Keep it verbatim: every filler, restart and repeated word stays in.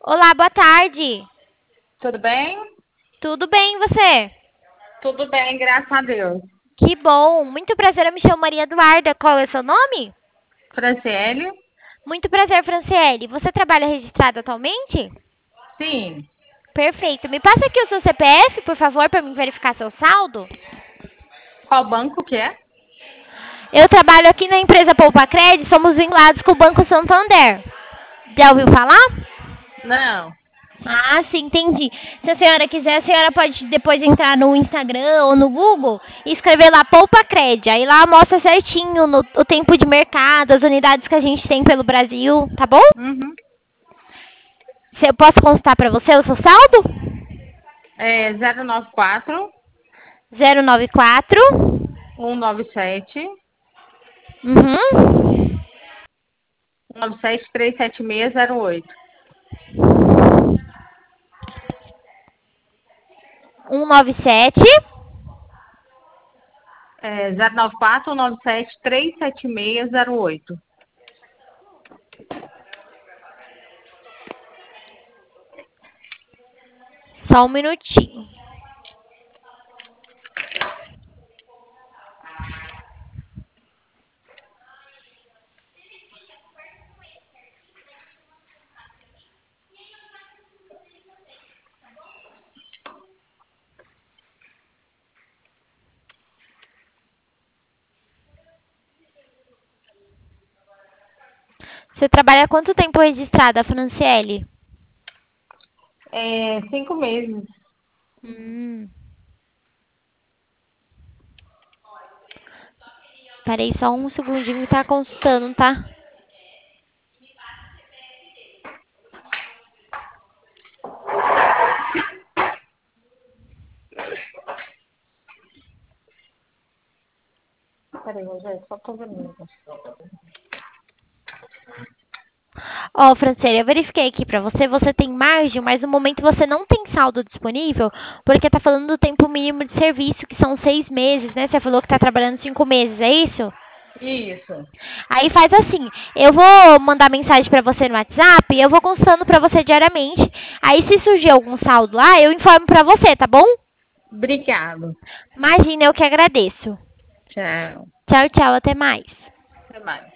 Olá, boa tarde. Tudo bem? Tudo bem, e você? Tudo bem, graças a Deus. Que bom. Muito prazer, eu me chamo Maria Eduarda. Qual é o seu nome? Franciele? Muito prazer, Franciele. Você trabalha registrado atualmente? Sim. Perfeito. Me passa aqui o seu C P F, por favor, para mim verificar seu saldo. Qual banco que é? Eu trabalho aqui na empresa Poupa Cred, somos vinculados com o Banco Santander. Já ouviu falar? Não. Ah, sim, entendi. Se a senhora quiser, a senhora pode depois entrar no Instagram ou no Google e escrever lá Poupa Cred. Aí lá mostra certinho no, o tempo de mercado, as unidades que a gente tem pelo Brasil, tá bom? Uhum. Se eu posso consultar para você o seu saldo? É zero nove quatro, Zero nove quatro. um nove sete, Uhum. um nove sete, três sete seis zero oito. um nove sete. É zero nove quatro, um nove sete, três sete seis zero oito. Só um minutinho. Você trabalha há quanto tempo registrada, Franciele? É cinco meses. Hum. Parei só um segundinho e tá consultando, tá? Peraí, Rogério, só tô vendo. Ó, oh, Franciele, eu verifiquei aqui pra você, você tem margem, mas no momento você não tem saldo disponível, porque tá falando do tempo mínimo de serviço, que são seis meses, né? Você falou que tá trabalhando cinco meses, é isso? Isso. Aí faz assim, eu vou mandar mensagem pra você no WhatsApp e eu vou constando pra você diariamente. Aí se surgir algum saldo lá, eu informo pra você, tá bom? Obrigado. Imagina, eu que agradeço. Tchau. Tchau, tchau, até mais. Até mais.